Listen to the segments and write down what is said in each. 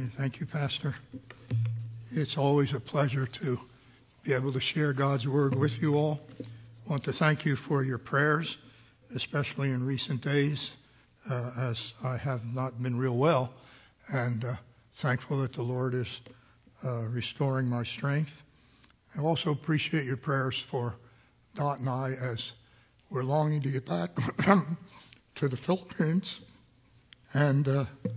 Thank you, Pastor. It's always a pleasure to be able to share God's Word with you all. I want to thank you for your prayers, especially in recent days, as I have not been real well, and thankful that the Lord is restoring my strength. I also appreciate your prayers for Dot and I as we're longing to get back to the Philippines, and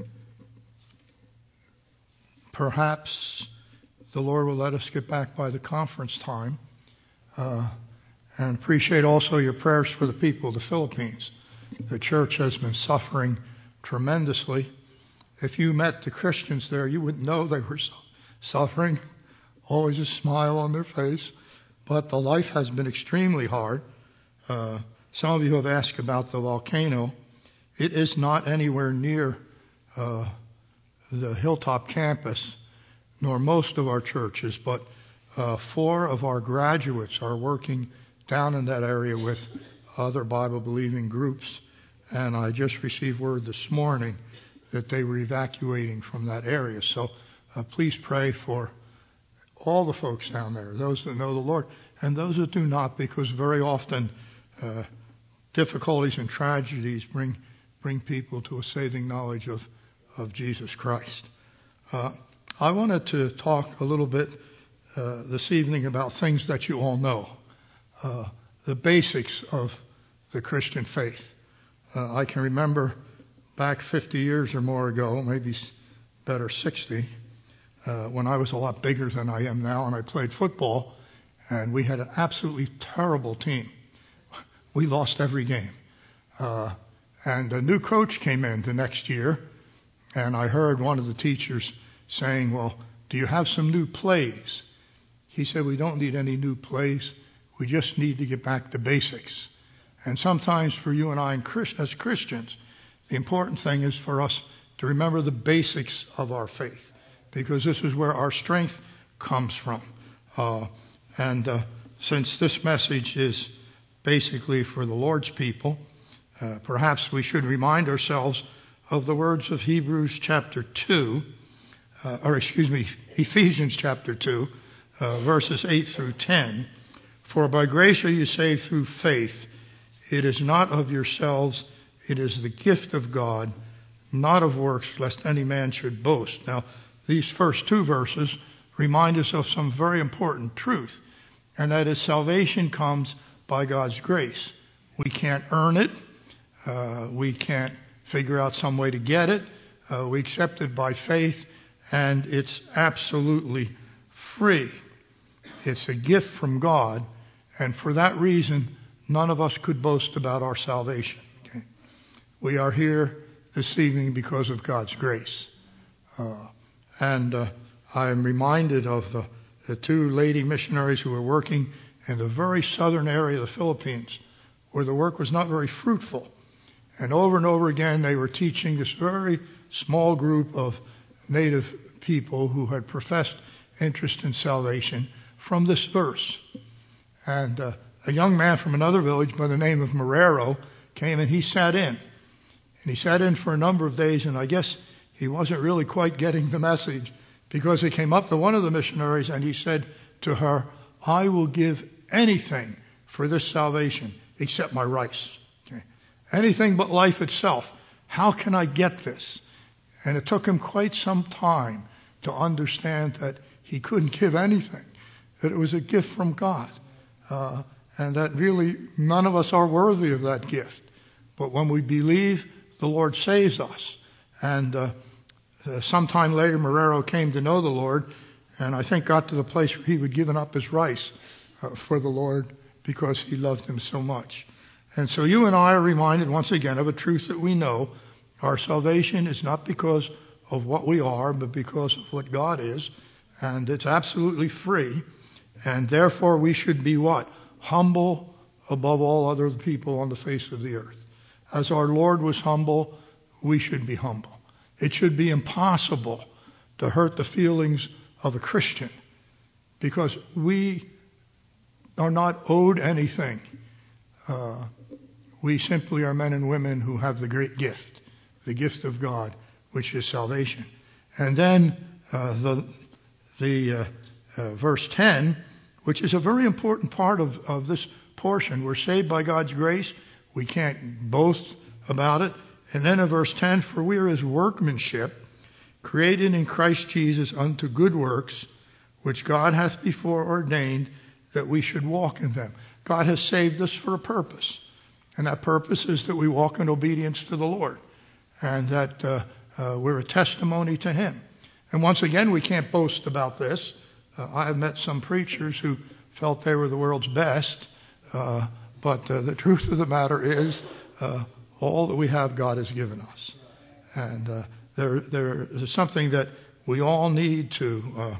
perhaps the Lord will let us get back by the conference time. And appreciate also your prayers for the people of the Philippines. The church has been suffering tremendously. If you met the Christians there, you wouldn't know they were suffering. Always a smile on their face. But the life has been extremely hard. Some of you have asked about the volcano. It is not anywhere near the Hilltop campus, nor most of our churches, but 4 of our graduates are working down in that area with other Bible-believing groups, and I just received word this morning that they were evacuating from that area. So please pray for all the folks down there, those that know the Lord, and those that do not, because very often difficulties and tragedies bring people to a saving knowledge of Jesus Christ. I wanted to talk a little bit this evening about things that you all know, the basics of the Christian faith. I can remember back 50 years or more ago, maybe better 60, when I was a lot bigger than I am now, and I played football, and we had an absolutely terrible team. We lost every game. And a new coach came in the next year, and I heard one of the teachers saying, "Well, do you have some new plays?" He said, "We don't need any new plays. We just need to get back to basics." And sometimes for you and I as Christians, the important thing is for us to remember the basics of our faith, because this is where our strength comes from. Since this message is basically for the Lord's people, perhaps we should remind ourselves of the words of Ephesians chapter 2, verses 8 through 10. "For by grace are you saved through faith. It is not of yourselves, it is the gift of God, not of works, lest any man should boast." Now, these first 2 verses remind us of some very important truth, and that is salvation comes by God's grace. We can't earn it. We can't figure out some way to get it. We accept it by faith, and it's absolutely free. It's a gift from God, and for that reason, none of us could boast about our salvation. Okay? We are here this evening because of God's grace. I am reminded of the 2 lady missionaries who were working in the very southern area of the Philippines, where the work was not very fruitful. And over again, they were teaching this very small group of native people who had professed interest in salvation from this verse. And a young man from another village by the name of Marrero came and he sat in. And he sat in for a number of days, and I guess he wasn't really quite getting the message, because he came up to one of the missionaries and he said to her, "I will give anything for this salvation except my rice. Okay? Anything but life itself. How can I get this?" And it took him quite some time to understand that he couldn't give anything, that it was a gift from God, and that really none of us are worthy of that gift. But when we believe, the Lord saves us. And sometime later, Marrero came to know the Lord, and I think got to the place where he would given up his rice for the Lord because he loved him so much. And so you and I are reminded once again of a truth that we know. Our salvation is not because of what we are, but because of what God is. And it's absolutely free. And therefore we should be what? Humble above all other people on the face of the earth. As our Lord was humble, we should be humble. It should be impossible to hurt the feelings of a Christian, because we are not owed anything. We simply are men and women who have the great gift, the gift of God, which is salvation. And then verse 10, which is a very important part of this portion. We're saved by God's grace. We can't boast about it. And then in verse 10, for we are his workmanship, created in Christ Jesus unto good works, which God hath before ordained that we should walk in them. God has saved us for a purpose. And that purpose is that we walk in obedience to the Lord. And that we're a testimony to him. And once again, we can't boast about this. I have met some preachers who felt they were the world's best. But the truth of the matter is, all that we have, God has given us. And there is something that we all need to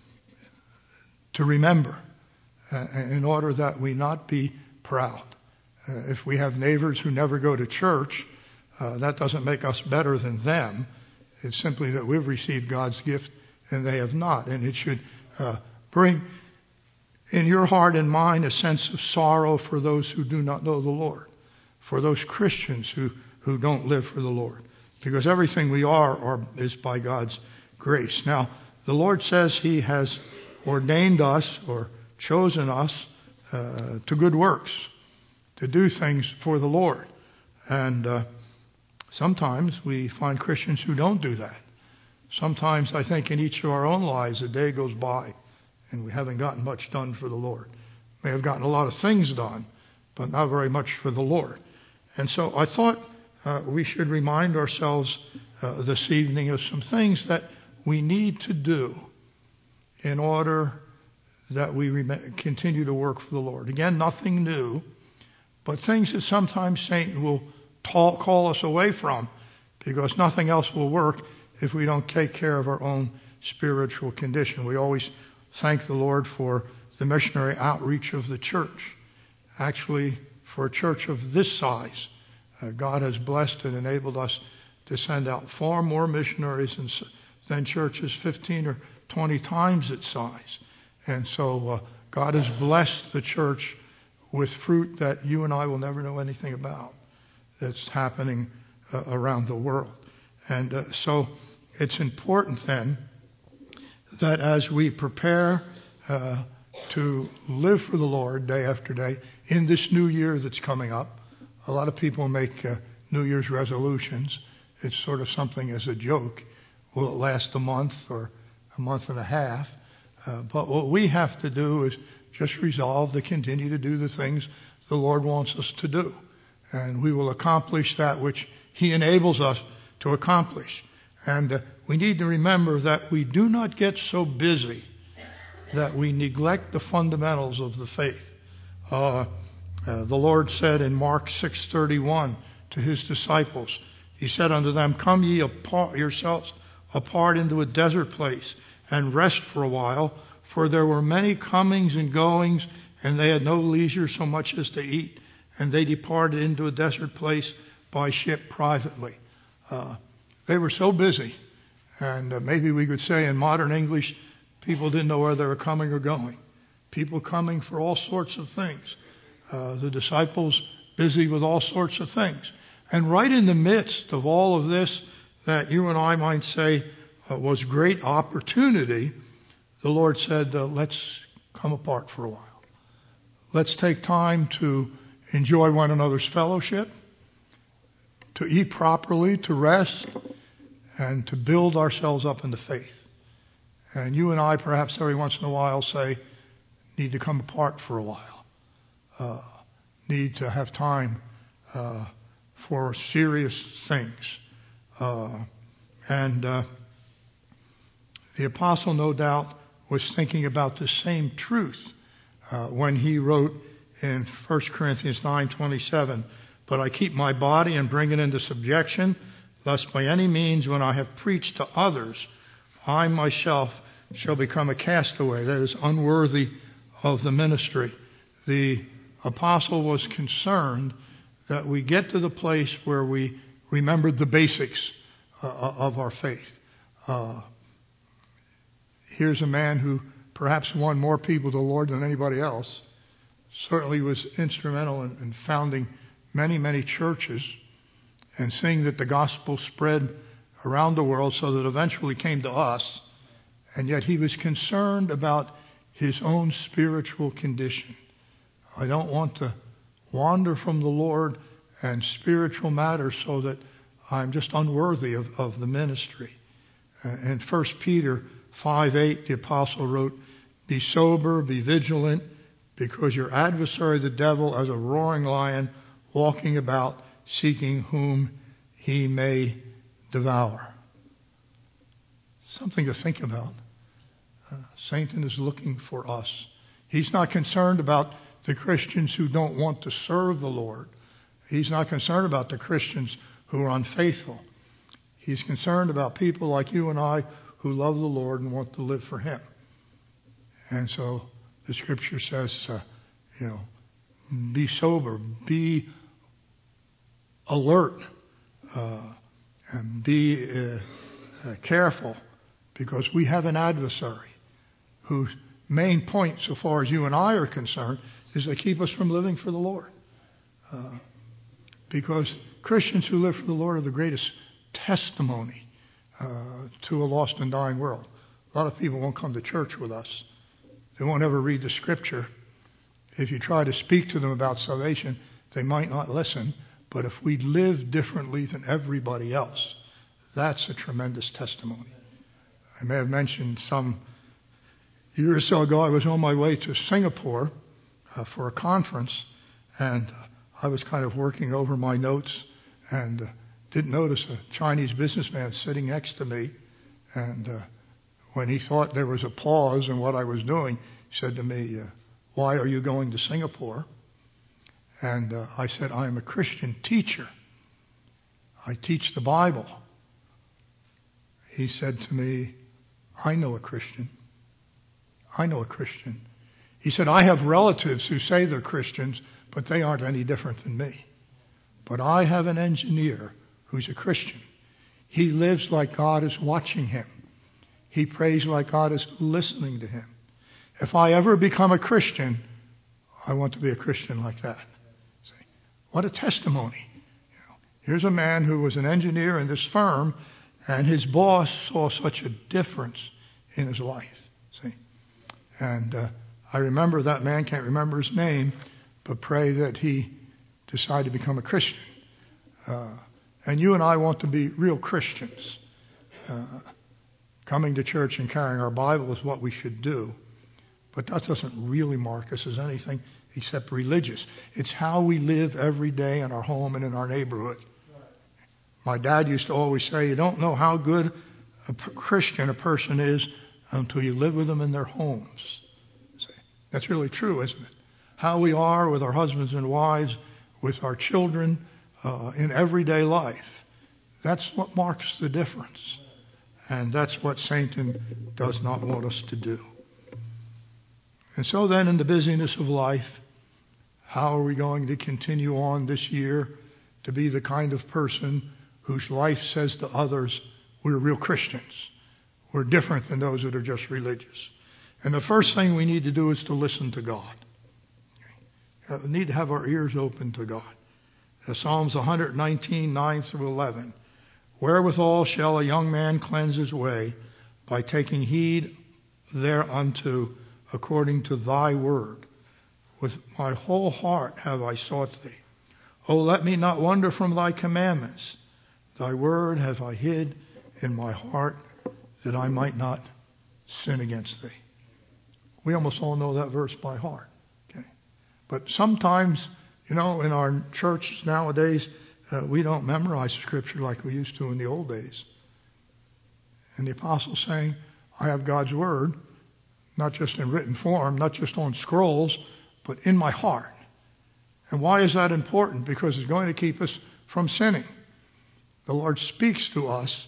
remember in order that we not be proud. If we have neighbors who never go to church, that doesn't make us better than them. It's simply that we've received God's gift and they have not. And it should bring in your heart and mind a sense of sorrow for those who do not know the Lord, for those Christians who don't live for the Lord. Because everything we are is by God's grace. Now, the Lord says he has ordained us or chosen us to good works, to do things for the Lord. And sometimes we find Christians who don't do that. Sometimes I think in each of our own lives a day goes by and we haven't gotten much done for the Lord. May have gotten a lot of things done, but not very much for the Lord. And so I thought we should remind ourselves this evening of some things that we need to do in order that we continue to work for the Lord. Again, nothing new, but things that sometimes Satan will call us away from, because nothing else will work if we don't take care of our own spiritual condition. We always thank the Lord for the missionary outreach of the church. Actually, for a church of this size, God has blessed and enabled us to send out far more missionaries than churches 15 or 20 times its size. And so God has blessed the church with fruit that you and I will never know anything about, that's happening around the world. And so it's important then that as we prepare to live for the Lord day after day in this new year that's coming up, a lot of people make New Year's resolutions. It's sort of something as a joke. Will it last a month or a month and a half? But what we have to do is just resolve to continue to do the things the Lord wants us to do. And we will accomplish that which he enables us to accomplish. And we need to remember that we do not get so busy that we neglect the fundamentals of the faith. The Lord said in Mark 6:31 to his disciples, he said unto them, come ye yourselves apart into a desert place and rest for a while, for there were many comings and goings, and they had no leisure so much as to eat. And they departed into a desert place by ship privately. They were so busy, and maybe we could say in modern English, people didn't know where they were coming or going. People coming for all sorts of things. The disciples busy with all sorts of things. And right in the midst of all of this that you and I might say was great opportunity, the Lord said, let's come apart for a while. Let's take time to enjoy one another's fellowship, to eat properly, to rest, and to build ourselves up in the faith. And you and I, perhaps every once in a while, need to come apart for a while. Need to have time for serious things. And the apostle, no doubt, was thinking about the same truth when he wrote in 1 Corinthians 9:27, but I keep my body and bring it into subjection, lest by any means when I have preached to others, I myself shall become a castaway, that is, unworthy of the ministry. The apostle was concerned that we get to the place where we remembered the basics of our faith. Here's a man who perhaps won more people to the Lord than anybody else. Certainly was instrumental in founding many, many churches and seeing that the gospel spread around the world so that eventually came to us, and yet he was concerned about his own spiritual condition. I don't want to wander from the Lord and spiritual matters so that I'm just unworthy of the ministry. In 1 Peter 5:8, the apostle wrote, "Be sober, be vigilant, because your adversary the devil, as a roaring lion, walking about, seeking whom he may devour." Something to think about. Satan is looking for us. He's not concerned about the Christians who don't want to serve the Lord. He's not concerned about the Christians who are unfaithful. He's concerned about people like you and I who love the Lord and want to live for Him. And so the Scripture says, be sober, be alert, and be careful, because we have an adversary whose main point, so far as you and I are concerned, is to keep us from living for the Lord. Because Christians who live for the Lord are the greatest testimony to a lost and dying world. A lot of people won't come to church with us. They won't ever read the Scripture. If you try to speak to them about salvation, they might not listen. But if we live differently than everybody else, that's a tremendous testimony. I may have mentioned some year or so ago, I was on my way to Singapore for a conference, and I was kind of working over my notes and didn't notice a Chinese businessman sitting next to me. And when he thought there was a pause in what I was doing, he said to me, "Why are you going to Singapore?" And I said, "I am a Christian teacher. I teach the Bible." He said to me, "I know a Christian. I know a Christian." He said, "I have relatives who say they're Christians, but they aren't any different than me. But I have an engineer who's a Christian. He lives like God is watching him. He prays like God is listening to him. If I ever become a Christian, I want to be a Christian like that." See, what a testimony. Here's a man who was an engineer in this firm, and his boss saw such a difference in his life. See, and I remember that man, can't remember his name, but pray that he decide to become a Christian. And you and I want to be real Christians. Coming to church and carrying our Bible is what we should do. But that doesn't really mark us as anything except religious. It's how we live every day in our home and in our neighborhood. My dad used to always say, you don't know how good a Christian a person is until you live with them in their homes. See, that's really true, isn't it? How we are with our husbands and wives, with our children, in everyday life. That's what marks the difference. And that's what Satan does not want us to do. And so then, in the busyness of life, how are we going to continue on this year to be the kind of person whose life says to others, we're real Christians. We're different than those that are just religious. And the first thing we need to do is to listen to God. We need to have our ears open to God. Psalms 119, 9 through 11. Wherewithal shall a young man cleanse his way? By taking heed thereunto according to thy word. With my whole heart have I sought thee. O let me not wander from thy commandments. Thy word have I hid in my heart, that I might not sin against thee. We almost all know that verse by heart. Okay? But sometimes, in our churches nowadays, we don't memorize Scripture like we used to in the old days. And the apostle's saying, I have God's word, not just in written form, not just on scrolls, but in my heart. And why is that important? Because it's going to keep us from sinning. The Lord speaks to us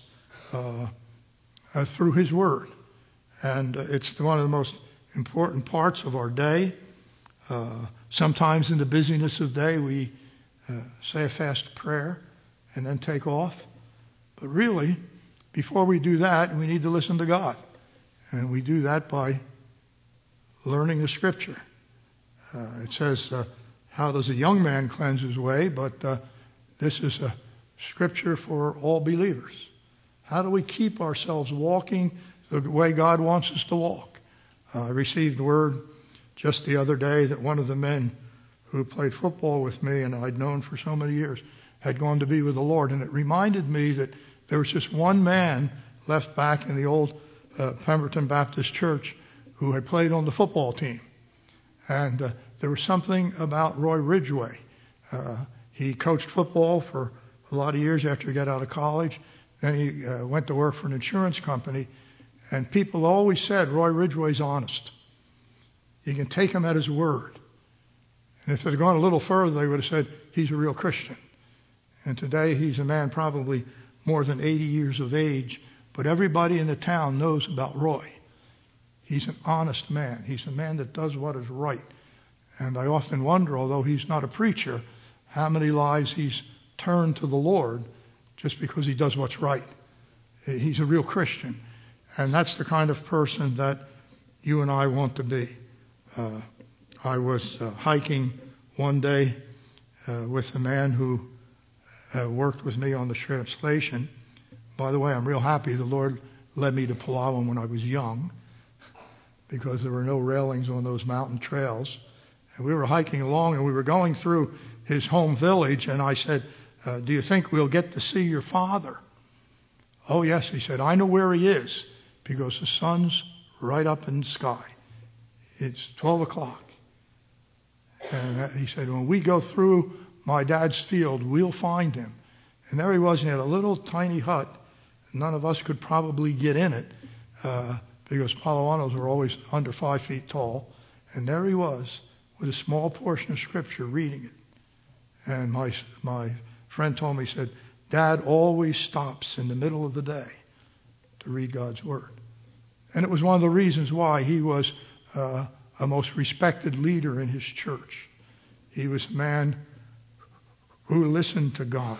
through His Word. And it's one of the most important parts of our day. Sometimes in the busyness of the day, we say a fast prayer and then take off. But really, before we do that, we need to listen to God. And we do that by learning the Scripture. It says, how does a young man cleanse his way? But this is a Scripture for all believers. How do we keep ourselves walking the way God wants us to walk? I received word just the other day that one of the men who played football with me and I'd known for so many years had gone to be with the Lord. And it reminded me that there was just one man left back in the old Pemberton Baptist Church who had played on the football team. And there was something about Roy Ridgway. He coached football for a lot of years after he got out of college. Then he went to work for an insurance company. And people always said, Roy Ridgway's honest. You can take him at his word. And if they'd gone a little further, they would have said, he's a real Christian. And today he's a man probably more than 80 years of age. But everybody in the town knows about Roy. He's an honest man. He's a man that does what is right. And I often wonder, although he's not a preacher, how many lives he's turned to the Lord just because he does what's right. He's a real Christian. And that's the kind of person that you and I want to be. I was hiking one day with a man who worked with me on the translation. By the way, I'm real happy the Lord led me to Palawan when I was young, because there were no railings on those mountain trails. And we were hiking along, and we were going through his home village, and I said, do you think we'll get to see your father? Oh, yes, he said, I know where he is, because the sun's right up in the sky. It's 12 o'clock. And he said, when we go through my dad's field, we'll find him. And there he was, and he had a little tiny hut. None of us could probably get in it, because Palawanos were always under 5 feet tall. And there he was with a small portion of Scripture reading it. And my friend told me, he said, Dad always stops in the middle of the day to read God's Word. And it was one of the reasons why he was a most respected leader in his church. He was a man who listened to God.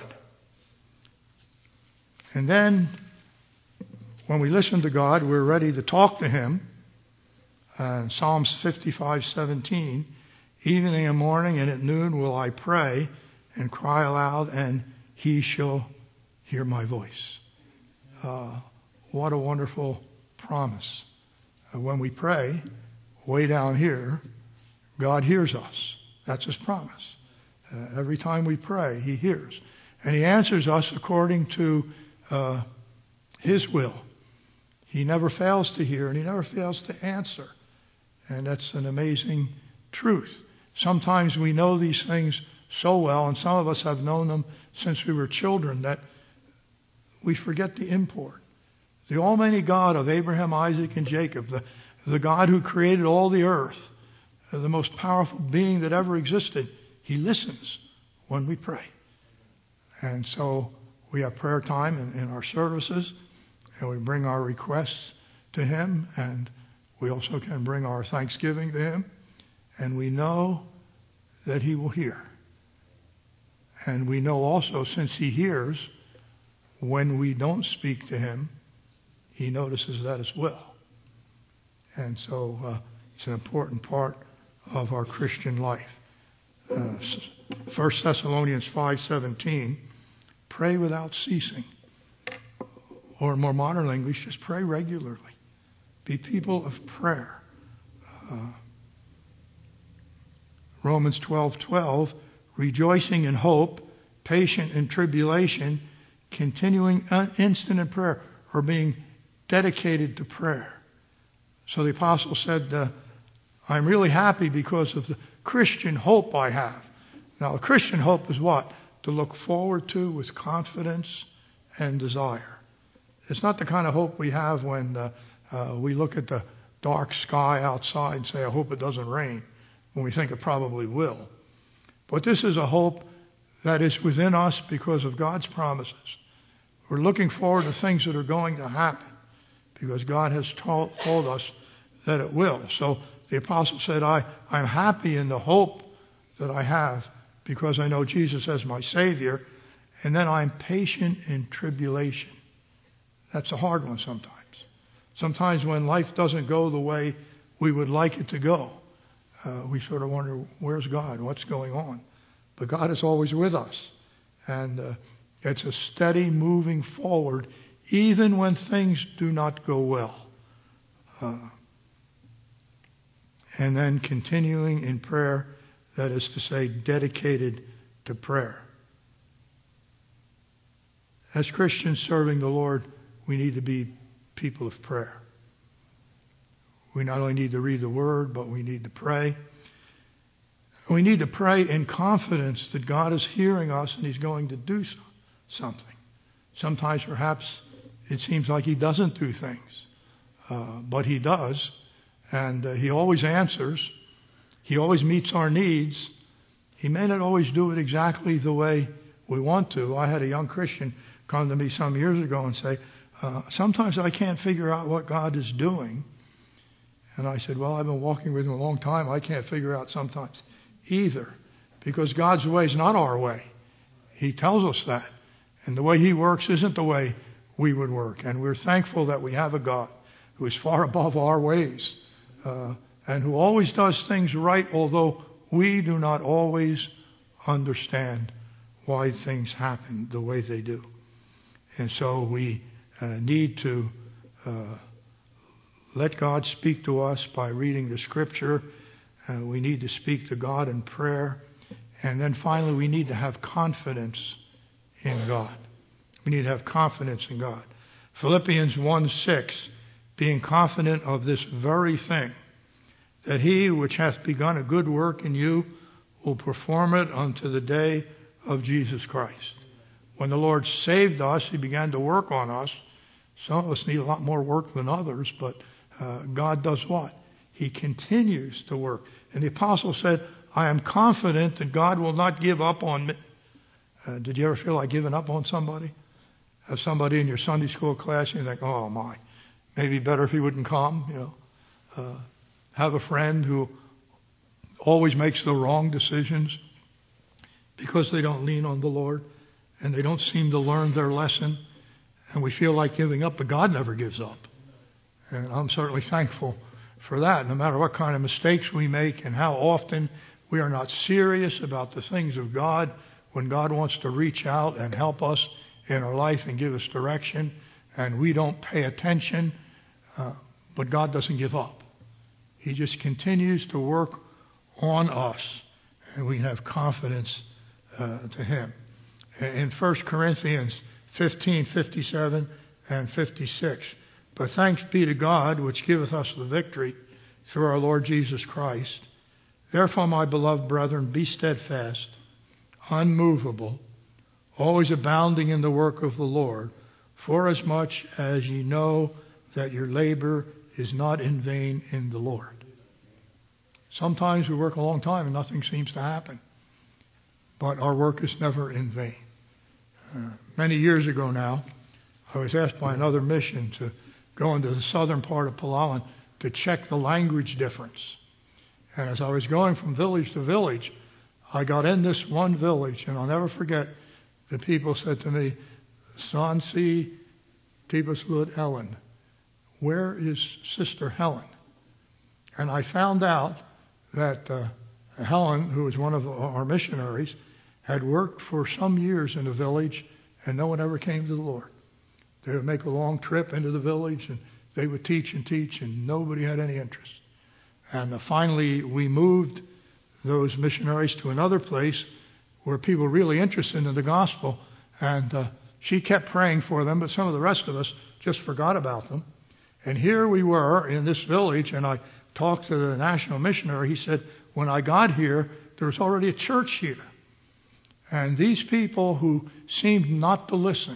And then, when we listen to God, we're ready to talk to Him. Psalms 55:17, evening and morning and at noon will I pray and cry aloud, and He shall hear my voice. What a wonderful promise. When we pray, way down here, God hears us. That's His promise. Every time we pray, He hears. And He answers us according to His will. He never fails to hear, and He never fails to answer. And that's an amazing truth. Sometimes we know these things so well, and some of us have known them since we were children, that we forget the import. The Almighty God of Abraham, Isaac, and Jacob, the God who created all the earth, the most powerful being that ever existed, He listens when we pray. And so we have prayer time in our services, and we bring our requests to Him, and we also can bring our thanksgiving to Him, and we know that He will hear. And we know also, since He hears, when we don't speak to Him, He notices that as well. And so it's an important part of our Christian life. 1 Thessalonians 5:17, pray without ceasing. Or in more modern language, just pray regularly. Be people of prayer. Romans 12:12, rejoicing in hope, patient in tribulation, continuing instant in prayer, or being dedicated to prayer. So the apostle said, I'm really happy because of the Christian hope I have. Now, a Christian hope is what? To look forward to with confidence and desire. It's not the kind of hope we have when we look at the dark sky outside and say, I hope it doesn't rain, when we think it probably will. But this is a hope that is within us because of God's promises. We're looking forward to things that are going to happen because God has told us that it will. So the apostle said, I'm happy in the hope that I have because I know Jesus as my Savior, and then I'm patient in tribulation. That's a hard one sometimes. Sometimes when life doesn't go the way we would like it to go, we sort of wonder, where's God? What's going on? But God is always with us. And it's a steady moving forward, even when things do not go well. And then continuing in prayer, that is to say, dedicated to prayer. As Christians serving the Lord, we need to be people of prayer. We not only need to read the Word, but we need to pray. We need to pray in confidence that God is hearing us and He's going to do something. Sometimes perhaps it seems like He doesn't do things, but He does. And He always answers. He always meets our needs. He may not always do it exactly the way we want to. I had a young Christian come to me some years ago and say, sometimes I can't figure out what God is doing. And I said, well, I've been walking with Him a long time. I can't figure out sometimes either. Because God's way is not our way. He tells us that. And the way He works isn't the way we would work. And we're thankful that we have a God who is far above our ways. And who always does things right, although we do not always understand why things happen the way they do. And so we need to let God speak to us by reading the Scripture. We need to speak to God in prayer. And then finally, we need to have confidence in God. We need to have confidence in God. Philippians 1:6, being confident of this very thing, that He which hath begun a good work in you will perform it unto the day of Jesus Christ. When the Lord saved us, He began to work on us. Some of us need a lot more work than others, but God does what? He continues to work. And the apostle said, I am confident that God will not give up on me. Did you ever feel like giving up on somebody? Have somebody in your Sunday school class and you think, oh my, maybe better if he wouldn't come, Have a friend who always makes the wrong decisions because they don't lean on the Lord and they don't seem to learn their lesson, and we feel like giving up, but God never gives up. And I'm certainly thankful for that. No matter what kind of mistakes we make and how often we are not serious about the things of God, when God wants to reach out and help us in our life and give us direction, and we don't pay attention, but God doesn't give up. He just continues to work on us, and we have confidence to Him. In 1 Corinthians 15:57 and 56, but thanks be to God, which giveth us the victory through our Lord Jesus Christ. Therefore, my beloved brethren, be steadfast, unmovable, always abounding in the work of the Lord, forasmuch as ye know that your labor is not in vain in the Lord. Sometimes we work a long time and nothing seems to happen, but our work is never in vain. Many years ago now, I was asked by another mission to go into the southern part of Palawan to check the language difference. And as I was going from village to village, I got in this one village, and I'll never forget, the people said to me, San si Tibaswood Ellen, where is Sister Helen? And I found out that Helen, who was one of our missionaries, had worked for some years in the village, and no one ever came to the Lord. They would make a long trip into the village, and they would teach, and nobody had any interest. And finally, we moved those missionaries to another place where people were really interested in the gospel, and she kept praying for them, but some of the rest of us just forgot about them. And here we were in this village, and I talked to the national missionary. He said, when I got here, there was already a church here. And these people who seemed not to listen,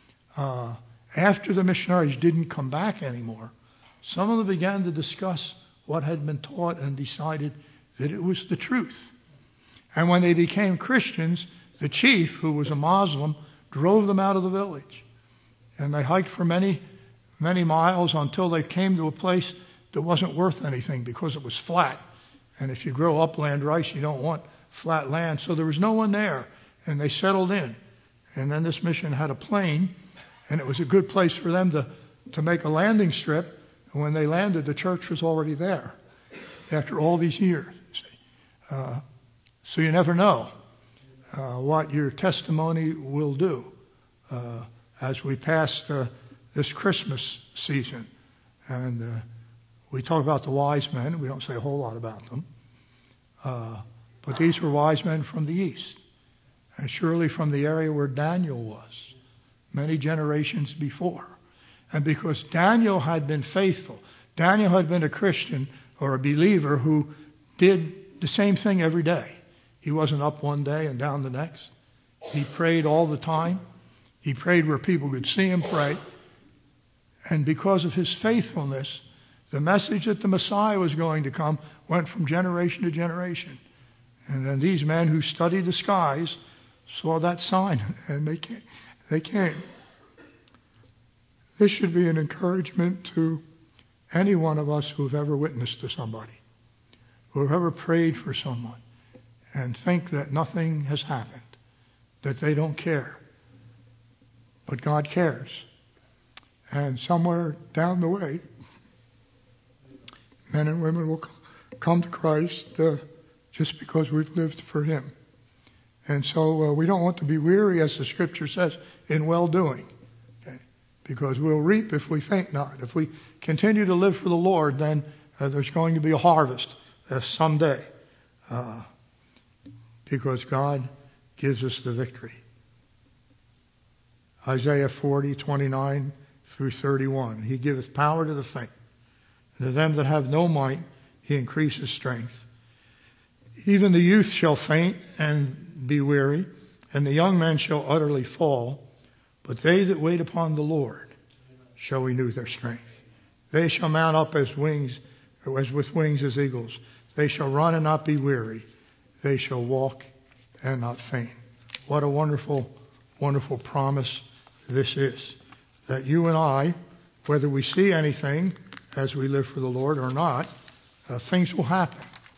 after the missionaries didn't come back anymore, some of them began to discuss what had been taught and decided that it was the truth. And when they became Christians, the chief, who was a Muslim, drove them out of the village. And they hiked for many, many miles until they came to a place that wasn't worth anything because it was flat. And if you grow upland rice, you don't want flat land. So there was no one there. And they settled in. And then this mission had a plane, and it was a good place for them to make a landing strip. And when they landed, the church was already there after all these years. So you never know what your testimony will do. As we passed this Christmas season. And we talk about the wise men. We don't say a whole lot about them. But these were wise men from the east, and surely from the area where Daniel was, many generations before. And because Daniel had been faithful, Daniel had been a Christian or a believer who did the same thing every day. He wasn't up one day and down the next. He prayed all the time. He prayed where people could see him pray. And because of his faithfulness, the message that the Messiah was going to come went from generation to generation. And then these men who studied the skies saw that sign, and they came. This should be an encouragement to any one of us who have ever witnessed to somebody, who have ever prayed for someone, and think that nothing has happened, that they don't care. But God cares. And somewhere down the way, men and women will come to Christ just because we've lived for Him. And so we don't want to be weary, as the Scripture says, in well-doing. Okay? Because we'll reap if we faint not. If we continue to live for the Lord, then there's going to be a harvest someday. Because God gives us the victory. Isaiah 40:29 through 31. He giveth power to the faint. And to them that have no might, He increases strength. Even the youth shall faint and be weary, and the young men shall utterly fall. But they that wait upon the Lord shall renew their strength. They shall mount up as with wings as eagles. They shall run and not be weary. They shall walk and not faint. What a wonderful, wonderful promise this is. That you and I, whether we see anything as we live for the Lord or not, things will happen.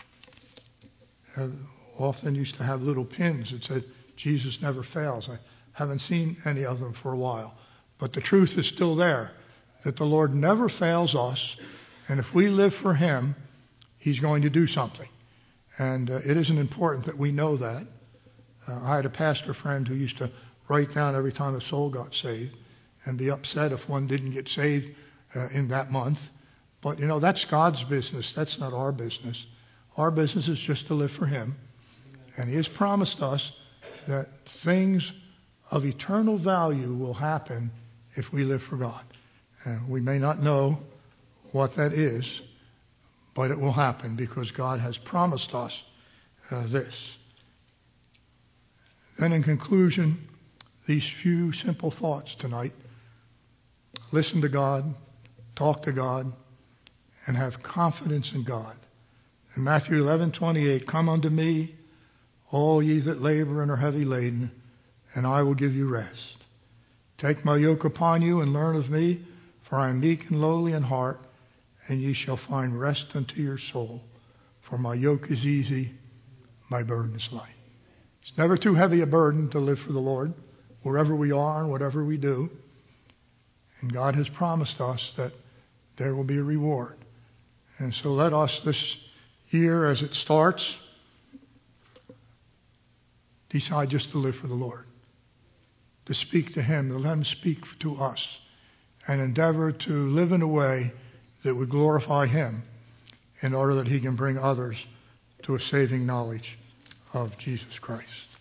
Often used to have little pins that said, Jesus never fails. I haven't seen any of them for a while. But the truth is still there, that the Lord never fails us. And if we live for Him, He's going to do something. And it isn't important that we know that. I had a pastor friend who used to write down every time a soul got saved and be upset if one didn't get saved in that month. But, that's God's business. That's not our business. Our business is just to live for Him. And He has promised us that things of eternal value will happen if we live for God. And we may not know what that is, but it will happen because God has promised us this. Then in conclusion, these few simple thoughts tonight. Listen to God, talk to God, and have confidence in God. In Matthew 11:28, come unto me, all ye that labor and are heavy laden, and I will give you rest. Take my yoke upon you and learn of me, for I am meek and lowly in heart, and ye shall find rest unto your soul. For my yoke is easy, my burden is light. It's never too heavy a burden to live for the Lord, wherever we are and whatever we do. And God has promised us that there will be a reward. And so let us this year, as it starts, decide just to live for the Lord. To speak to Him, to let Him speak to us. And endeavor to live in a way that would glorify Him in order that He can bring others to a saving knowledge of Jesus Christ.